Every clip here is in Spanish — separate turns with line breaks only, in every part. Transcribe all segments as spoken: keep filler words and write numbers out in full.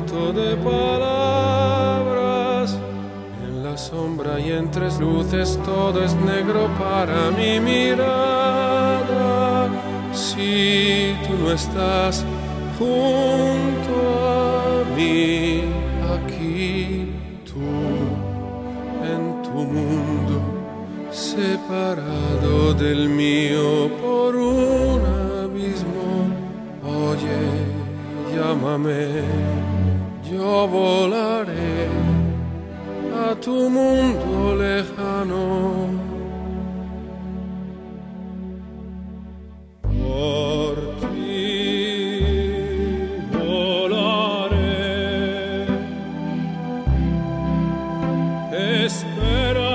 falto de palabras. En la sombra y entre luces todo es negro para mi mirada. Si tú no estás junto a mí, aquí tú en tu mundo, separado del mío por un abismo. Oye, llámame, yo volaré a tu mundo lejano. Por ti volaré, espera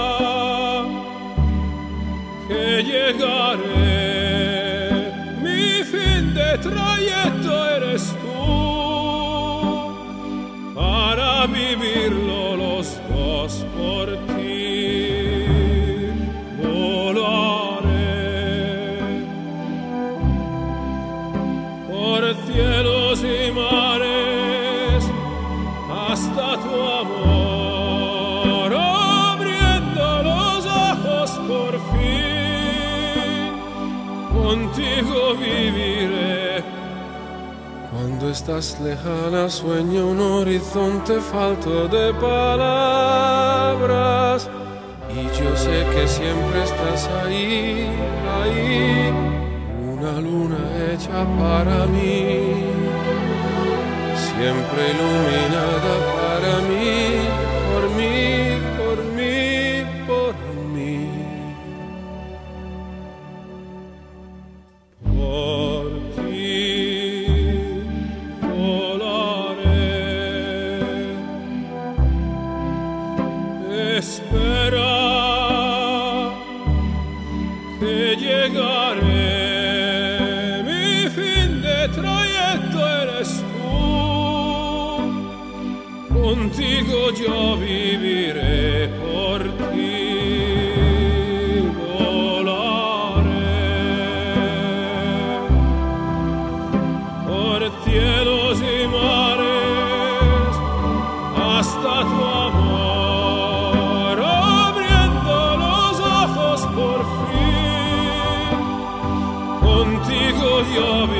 que llegaré. Mi fin de trayecto eres tú, para vivirlo los dos por ti. Volaré por cielos y mares hasta tu amor, abriendo los ojos por fin. Contigo viviré. Cuando estás lejana sueño un horizonte falto de palabras, y yo sé que siempre estás ahí, ahí, una luna hecha para mí, siempre iluminada para mí, por mí, por mí, por mí. Por ti espera que llegaré. Mi fin de trayecto eres tú, contigo yo viviré. Por ti volaré por cielos y mares hasta tu amor, por fin, contigo yo viviré.